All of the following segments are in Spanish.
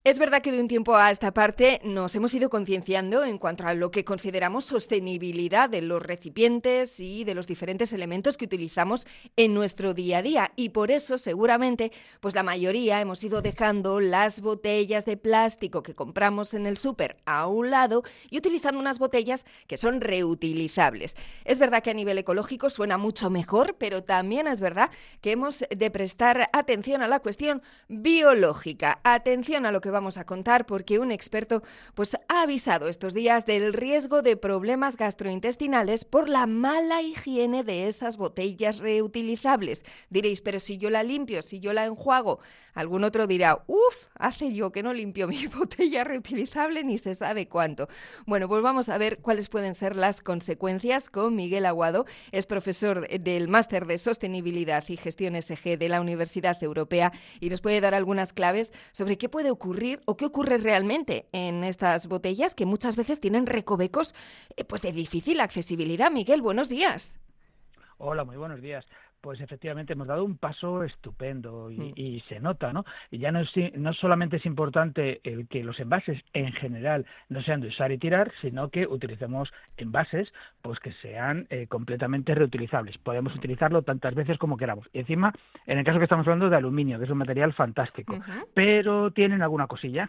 Es verdad que de un tiempo a esta parte nos hemos ido concienciando en cuanto a lo que consideramos sostenibilidad de los recipientes y de los diferentes elementos que utilizamos en nuestro día a día. Y por eso, seguramente, pues la mayoría hemos ido dejando las botellas de plástico que compramos en el súper a un lado y utilizando unas botellas que son reutilizables. Es verdad que a nivel ecológico suena mucho mejor, pero también es verdad que hemos de prestar atención a la cuestión biológica. Atención a lo que vamos a contar, porque un experto pues ha avisado estos días del riesgo de problemas gastrointestinales por la mala higiene de esas botellas reutilizables. Diréis, pero si yo la limpio, si yo la enjuago, algún otro dirá, hace yo que no limpio mi botella reutilizable ni se sabe cuánto. Bueno, pues vamos a ver cuáles pueden ser las consecuencias con Miguel Aguado. Es profesor del Máster de Sostenibilidad y Gestión ESG de la Universidad Europea y nos puede dar algunas claves sobre qué puede ocurrir o qué ocurre realmente en estas botellas que muchas veces tienen recovecos pues de difícil accesibilidad. Miguel, buenos días. Hola, muy buenos días. Pues efectivamente hemos dado un paso estupendo Mm. y se nota, ¿no? Y ya no solamente es importante el que los envases en general no sean de usar y tirar, sino que utilicemos envases pues que sean completamente reutilizables. Podemos utilizarlo tantas veces como queramos. Y encima, en el caso que estamos hablando de aluminio, que es un material fantástico, Ujú. pero tienen alguna cosilla.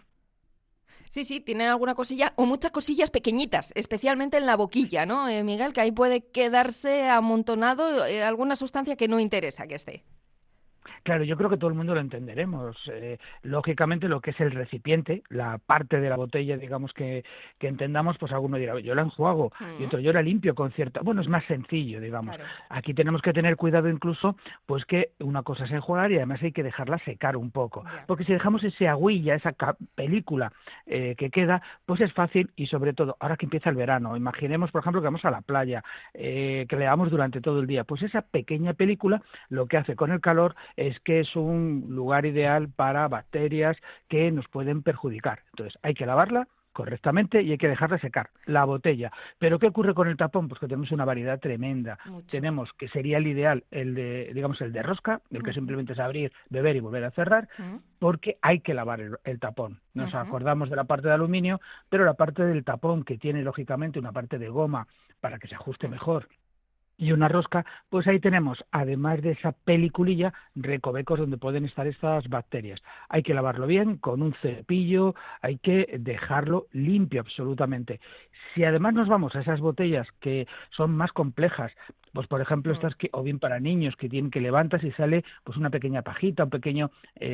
Sí, sí, tienen alguna cosilla o muchas cosillas pequeñitas, especialmente en la boquilla, ¿no, Miguel? Que ahí puede quedarse amontonado alguna sustancia que no interesa que esté. Claro, yo creo que todo el mundo lo entenderemos. Lógicamente, lo que es el recipiente, la parte de la botella, digamos que entendamos, pues alguno dirá, yo la enjuago y Mm. otro yo la limpio con cierta. Bueno, es más sencillo, digamos. Claro. Aquí tenemos que tener cuidado incluso, pues que una cosa es enjuagar y además hay que dejarla secar un poco, Ya. porque si dejamos ese agüilla, esa película que queda, pues es fácil y sobre todo ahora que empieza el verano, imaginemos por ejemplo que vamos a la playa, que le damos durante todo el día, pues esa pequeña película lo que hace con el calor es que es un lugar ideal para bacterias que nos pueden perjudicar. Entonces, hay que lavarla correctamente y hay que dejarla secar, la botella. Pero ¿qué ocurre con el tapón? Pues que tenemos una variedad tremenda. Mucho. Tenemos que sería el ideal el de, digamos, el de rosca, el que Ujú. simplemente es abrir, beber y volver a cerrar, Mm. porque hay que lavar el tapón. Nos Ujú. acordamos de la parte de aluminio, pero la parte del tapón, que tiene lógicamente una parte de goma para que se ajuste Mm. mejor y una rosca, pues ahí tenemos, además de esa peliculilla, recovecos donde pueden estar estas bacterias. Hay que lavarlo bien con un cepillo, hay que dejarlo limpio absolutamente. Si además nos vamos a esas botellas que son más complejas, pues por ejemplo Mm. estas que, o bien para niños que tienen que levantas y sale pues una pequeña pajita, un pequeño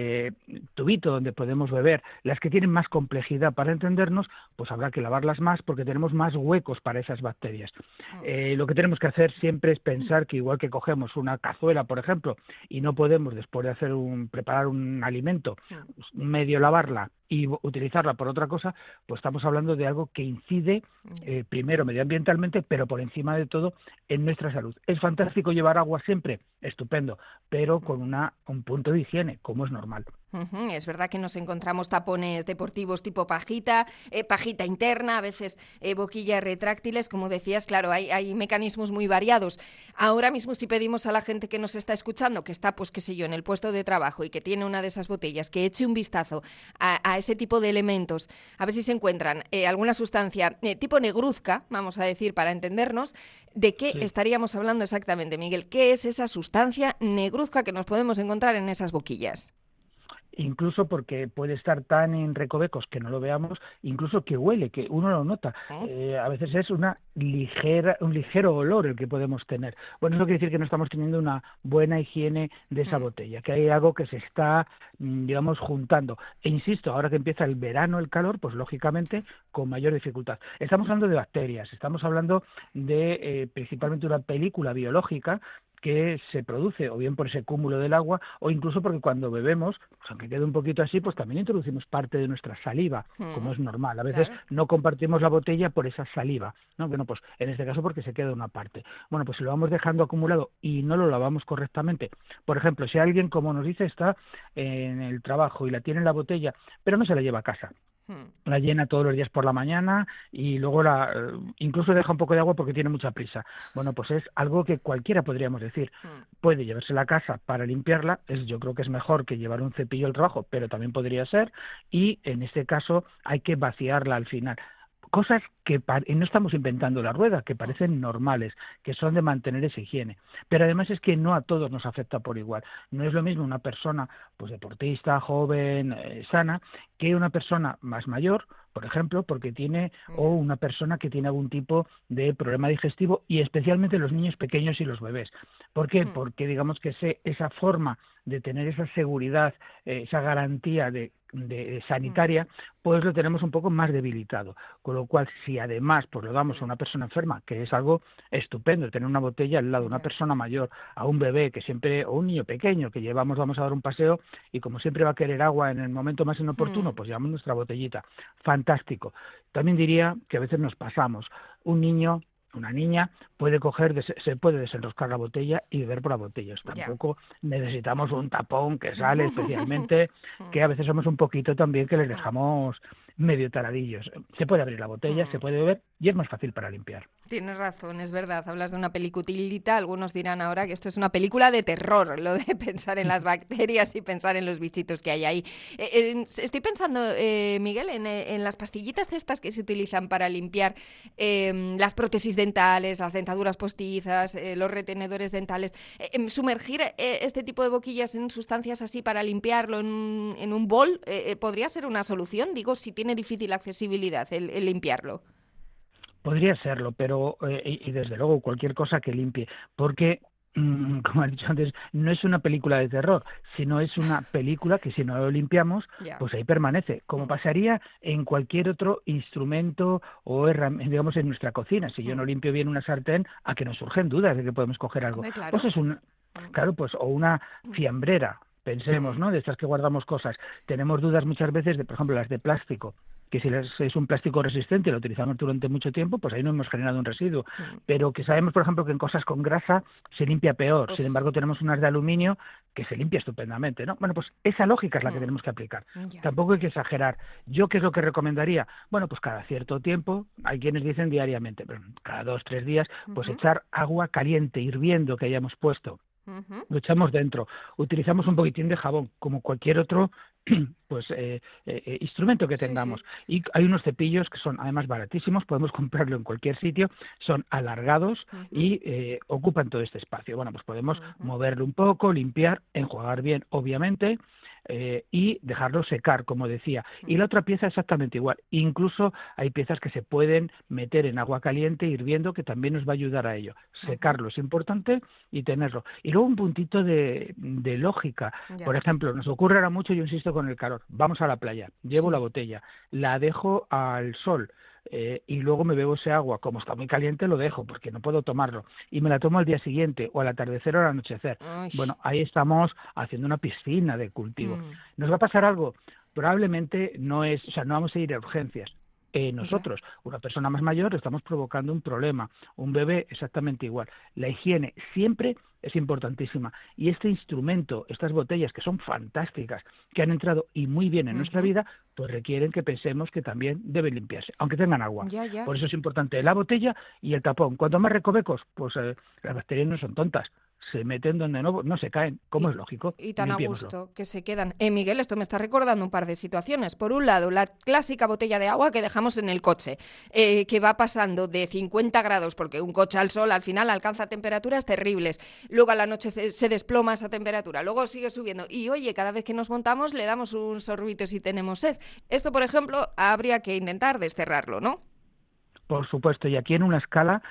tubito donde podemos beber, las que tienen más complejidad para entendernos, pues habrá que lavarlas más porque tenemos más huecos para esas bacterias. Mm. Lo que tenemos que hacer siempre es pensar que igual que cogemos una cazuela, por ejemplo, y no podemos después de hacer preparar un alimento, Mm. medio lavarla y utilizarla por otra cosa, pues estamos hablando de algo que incide Ya. primero medioambientalmente, pero por encima de todo en nuestra salud. ¿Es fantástico llevar agua siempre? Estupendo, pero con un punto de higiene, como es normal. Ujú. Es verdad que nos encontramos tapones deportivos tipo pajita, pajita interna, a veces boquillas retráctiles, como decías, claro, hay mecanismos muy variados. Ahora mismo si pedimos a la gente que nos está escuchando, que está, pues qué sé yo, en el puesto de trabajo y que tiene una de esas botellas, que eche un vistazo a ese tipo de elementos, a ver si se encuentran alguna sustancia tipo negruzca, vamos a decir, para entendernos, ¿de qué Sí. estaríamos hablando exactamente, Miguel? ¿Qué es esa sustancia negruzca que nos podemos encontrar en esas boquillas? Incluso porque puede estar tan en recovecos que no lo veamos, incluso que huele, que uno lo nota. ¿Mm? A veces es un ligero olor el que podemos tener. Bueno, eso quiere decir que no estamos teniendo una buena higiene de esa Mm. botella, que hay algo que se está, digamos, juntando. E insisto, ahora que empieza el verano, el calor, pues lógicamente con mayor dificultad. Estamos hablando de bacterias, estamos hablando de principalmente una película biológica que se produce o bien por ese cúmulo del agua o incluso porque cuando bebemos, pues aunque quede un poquito así, pues también introducimos parte de nuestra saliva, Mm. como es normal. A veces Claro. no compartimos la botella por esa saliva, ¿no? Bueno, pues en este caso porque se queda una parte. Bueno, pues si lo vamos dejando acumulado y no lo lavamos correctamente, por ejemplo, si alguien, como nos dice, está en el trabajo y la tiene en la botella, pero no se la lleva a casa, la llena todos los días por la mañana y luego incluso deja un poco de agua porque tiene mucha prisa. Bueno, pues es algo que cualquiera podríamos decir. Puede llevarse la casa para limpiarla, yo creo que es mejor que llevar un cepillo al trabajo, pero también podría ser, y en este caso hay que vaciarla al final. Cosas que y no estamos inventando la rueda, que parecen normales, que son de mantener esa higiene. Pero además es que no a todos nos afecta por igual. No es lo mismo una persona pues deportista, joven, sana, que una persona más mayor, por ejemplo, porque tiene, o una persona que tiene algún tipo de problema digestivo, y especialmente los niños pequeños y los bebés. ¿Por qué? Porque digamos que esa forma de tener esa seguridad, esa garantía de sanitaria, pues lo tenemos un poco más debilitado. Con lo cual, si además pues lo damos a una persona enferma, que es algo estupendo, tener una botella al lado de una persona mayor, a un bebé que siempre, o un niño pequeño que vamos a dar un paseo y como siempre va a querer agua en el momento más inoportuno, pues llevamos nuestra botellita. Fantástico. También diría que a veces nos pasamos. Un niño, una niña se puede desenroscar la botella y beber por la botella. Tampoco necesitamos un tapón que sale especialmente, que a veces somos un poquito también que les dejamos medio taradillos. Se puede abrir la botella, se puede beber y es más fácil para limpiar. Tienes razón, es verdad. Hablas de una peliculita. Algunos dirán ahora que esto es una película de terror, lo de pensar en las bacterias y pensar en los bichitos que hay ahí. Estoy pensando, Miguel, en las pastillitas estas que se utilizan para limpiar las prótesis dentales, las dentaduras postizas, los retenedores dentales. Sumergir este tipo de boquillas en sustancias así para limpiarlo en un bol podría ser una solución. Digo, si tiene difícil accesibilidad el limpiarlo. Podría serlo, pero y desde luego cualquier cosa que limpie, porque como he dicho antes, no es una película de terror, sino es una película que si no lo limpiamos, pues ahí permanece, como pasaría en cualquier otro instrumento o digamos en nuestra cocina. Si yo no limpio bien una sartén, a que nos surgen dudas de que podemos coger algo. Claro. Pues claro, pues o una fiambrera. Pensemos, ¿no? De estas que guardamos cosas. Tenemos dudas muchas veces de, por ejemplo, las de plástico, que si es un plástico resistente y lo utilizamos durante mucho tiempo, pues ahí no hemos generado un residuo. Pero que sabemos, por ejemplo, que en cosas con grasa se limpia peor. Sin embargo, tenemos unas de aluminio que se limpia estupendamente, ¿no? Bueno, pues esa lógica es la que tenemos que aplicar. Tampoco hay que exagerar. ¿Yo qué es lo que recomendaría? Bueno, pues cada cierto tiempo, hay quienes dicen diariamente, pero cada 2-3 días, pues echar agua caliente, hirviendo que hayamos puesto. Lo echamos dentro, utilizamos un poquitín de jabón, como cualquier otro pues instrumento que tengamos. Y hay unos cepillos que son además baratísimos, podemos comprarlo en cualquier sitio, son alargados y ocupan todo este espacio. Bueno, pues podemos moverlo un poco, limpiar, enjuagar bien, obviamente, y dejarlo secar, como decía. Y la otra pieza exactamente igual. Incluso hay piezas que se pueden meter en agua caliente hirviendo, que también nos va a ayudar a ello. Secarlo es importante y tenerlo. Y luego un puntito de lógica. Por ejemplo, nos ocurre ahora mucho, yo insisto, con el calor. Vamos a la playa, llevo la botella, la dejo al sol. Y luego me bebo ese agua, como está muy caliente lo dejo porque no puedo tomarlo y me la tomo al día siguiente o al atardecer o al anochecer. Bueno, ahí estamos haciendo una piscina de cultivo. ¿Nos va a pasar algo? Probablemente no vamos a ir a urgencias. Nosotros, una persona más mayor, estamos provocando un problema, un bebé exactamente igual. La higiene siempre es importantísima y este instrumento, estas botellas que son fantásticas, que han entrado y muy bien en nuestra vida, pues requieren que pensemos que también deben limpiarse, aunque tengan agua. Por eso es importante la botella y el tapón. Cuanto más recovecos, pues las bacterias no son tontas. Se meten donde no se caen, como es lógico. Y tan a gusto que se quedan. Miguel, esto me está recordando un par de situaciones. Por un lado, la clásica botella de agua que dejamos en el coche, que va pasando de 50 grados, porque un coche al sol al final alcanza temperaturas terribles. Luego a la noche se desploma esa temperatura, luego sigue subiendo. Y oye, cada vez que nos montamos le damos un sorbito si tenemos sed. Esto, por ejemplo, habría que intentar desterrarlo, ¿no? Por supuesto, y aquí en una escala,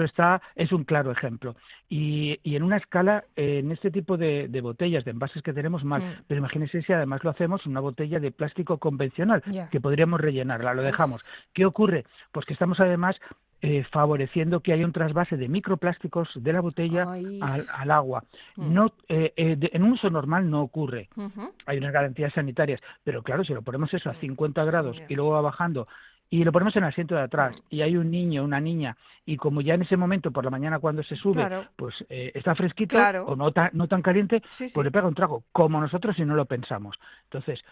es un claro ejemplo. Y en una escala, en este tipo de botellas, de envases que tenemos mal, pero imagínense si además lo hacemos en una botella de plástico convencional, que podríamos rellenarla, lo dejamos. ¿Qué ocurre? Pues que estamos además favoreciendo que haya un trasvase de microplásticos de la botella al agua. No, en un uso normal no ocurre. Hay unas garantías sanitarias, pero claro, si lo ponemos eso a 50 grados y luego va bajando, y lo ponemos en el asiento de atrás y hay un niño, una niña, y como ya en ese momento por la mañana cuando se sube, pues está fresquito o no tan caliente, pues le pega un trago, como nosotros si no lo pensamos. Entonces,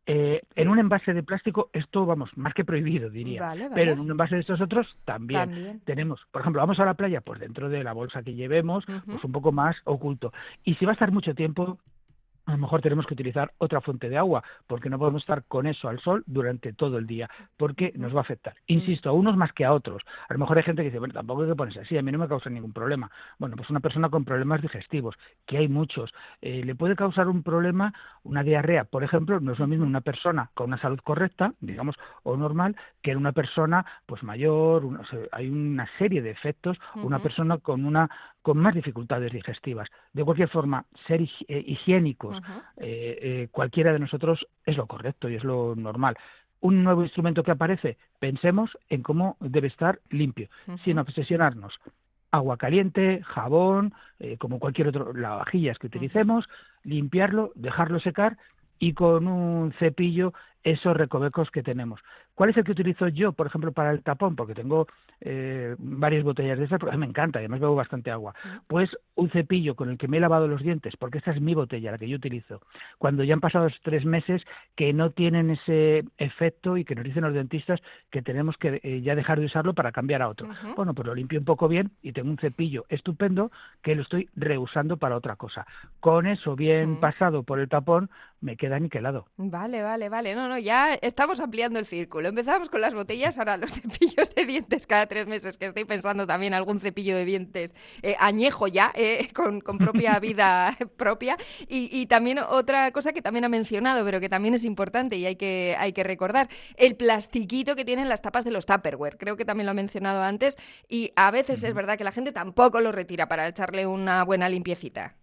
En un envase de plástico, esto, vamos, más que prohibido, diría. Vale, Pero vale. en un envase de estos otros, también. También. Tenemos, por ejemplo, vamos a la playa, pues dentro de la bolsa que llevemos, Ujú. pues un poco más oculto. Y si va a estar mucho tiempo, a lo mejor tenemos que utilizar otra fuente de agua, porque no podemos estar con eso al sol durante todo el día, porque Ujú. nos va a afectar. Mm. Insisto, a unos más que a otros. A lo mejor hay gente que dice, bueno, tampoco hay que ponerse así, a mí no me causa ningún problema. Bueno, pues una persona con problemas digestivos, que hay muchos, le puede causar un problema, una diarrea, por ejemplo, no es lo mismo Ujú. una persona con una salud correcta, digamos, o normal, que en una persona pues mayor, hay una serie de efectos, una Ujú. persona con más dificultades digestivas. De cualquier forma, ser higiénicos, Ujú. cualquiera de nosotros es lo correcto y es lo normal. Un nuevo instrumento que aparece, pensemos en cómo debe estar limpio, sin Ujú. obsesionarnos. Agua caliente, jabón, como cualquier otro lavavajillas que Ujú. utilicemos, limpiarlo, dejarlo secar y con un cepillo esos recovecos que tenemos. ¿Cuál es el que utilizo yo, por ejemplo, para el tapón? Porque tengo varias botellas de esas, porque a mí me encanta, y además bebo bastante agua. Mm. Pues un cepillo con el que me he lavado los dientes, porque esta es mi botella, la que yo utilizo, cuando ya han pasado 3 meses que no tienen ese efecto y que nos dicen los dentistas que tenemos que ya dejar de usarlo para cambiar a otro. Ujú. Bueno, pues lo limpio un poco bien y tengo un cepillo estupendo que lo estoy reusando para otra cosa. Con eso bien Mm. pasado por el tapón, me queda niquelado. Vale, vale, vale. No, no, ya estamos ampliando el círculo. Empezamos con las botellas, ahora los cepillos de dientes cada 3 meses, que estoy pensando también algún cepillo de dientes añejo ya, con propia vida propia. Y también otra cosa que también ha mencionado, pero que también es importante y hay que recordar, el plastiquito que tienen las tapas de los Tupperware. Creo que también lo ha mencionado antes y a veces es verdad que la gente tampoco lo retira para echarle una buena limpiecita.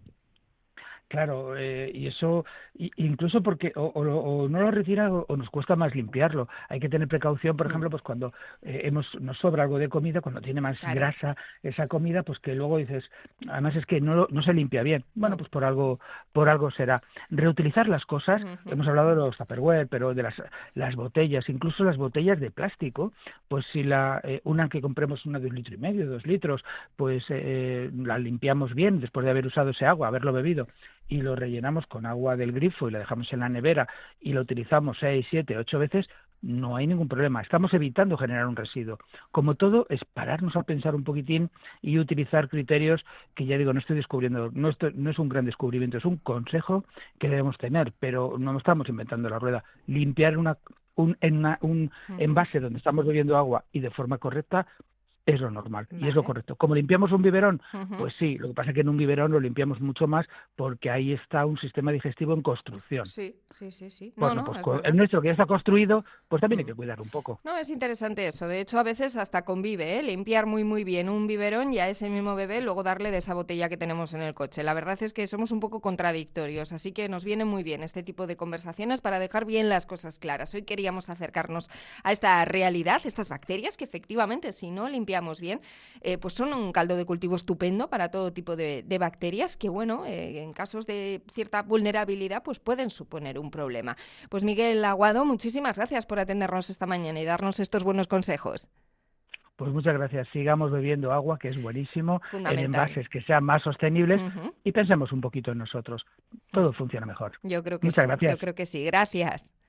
Claro, y eso, incluso porque o no lo retira o nos cuesta más limpiarlo. Hay que tener precaución, por Mm. ejemplo, pues cuando nos sobra algo de comida, cuando tiene más Claro. grasa esa comida, pues que luego dices, además es que no se limpia bien. Bueno, Mm. pues por algo será. Reutilizar las cosas, Ujú. hemos hablado de los Tupperware, pero de las botellas, incluso las botellas de plástico, pues si una que compremos una de 1,5 litros, 2 litros, pues la limpiamos bien después de haber usado ese agua, haberlo bebido y lo rellenamos con agua del grifo y la dejamos en la nevera y lo utilizamos 6, 7, 8 veces, no hay ningún problema. Estamos evitando generar un residuo. Como todo, es pararnos a pensar un poquitín y utilizar criterios que ya digo, no estoy descubriendo, no es un gran descubrimiento, es un consejo que debemos tener, pero no estamos inventando la rueda. Limpiar un Ujú. envase donde estamos bebiendo agua y de forma correcta es lo normal y es lo Vale. correcto. ¿Como limpiamos un biberón? Ujú. Pues sí, lo que pasa es que en un biberón lo limpiamos mucho más porque ahí está un sistema digestivo en construcción. Sí, sí, sí, sí. No, Bueno, no, pues es el verdad. nuestro que ya está construido, pues también hay Mm. que cuidar un poco. No, es interesante eso. De hecho, a veces hasta convive, ¿eh? Limpiar muy, muy bien un biberón y a ese mismo bebé luego darle de esa botella que tenemos en el coche. La verdad es que somos un poco contradictorios, así que nos viene muy bien este tipo de conversaciones para dejar bien las cosas claras. Hoy queríamos acercarnos a esta realidad, estas bacterias que efectivamente, si no limpiamos bien, pues son un caldo de cultivo estupendo para todo tipo de bacterias que, bueno, en casos de cierta vulnerabilidad, pues pueden suponer un problema. Pues Miguel Aguado, muchísimas gracias por atendernos esta mañana y darnos estos buenos consejos. Pues muchas gracias. Sigamos bebiendo agua, que es buenísimo, en Fundamental. envases que sean más sostenibles Ujú. y pensemos un poquito en nosotros. Mm. Todo funciona mejor. Yo creo que Muchas sí, yo gracias. creo que sí. Gracias.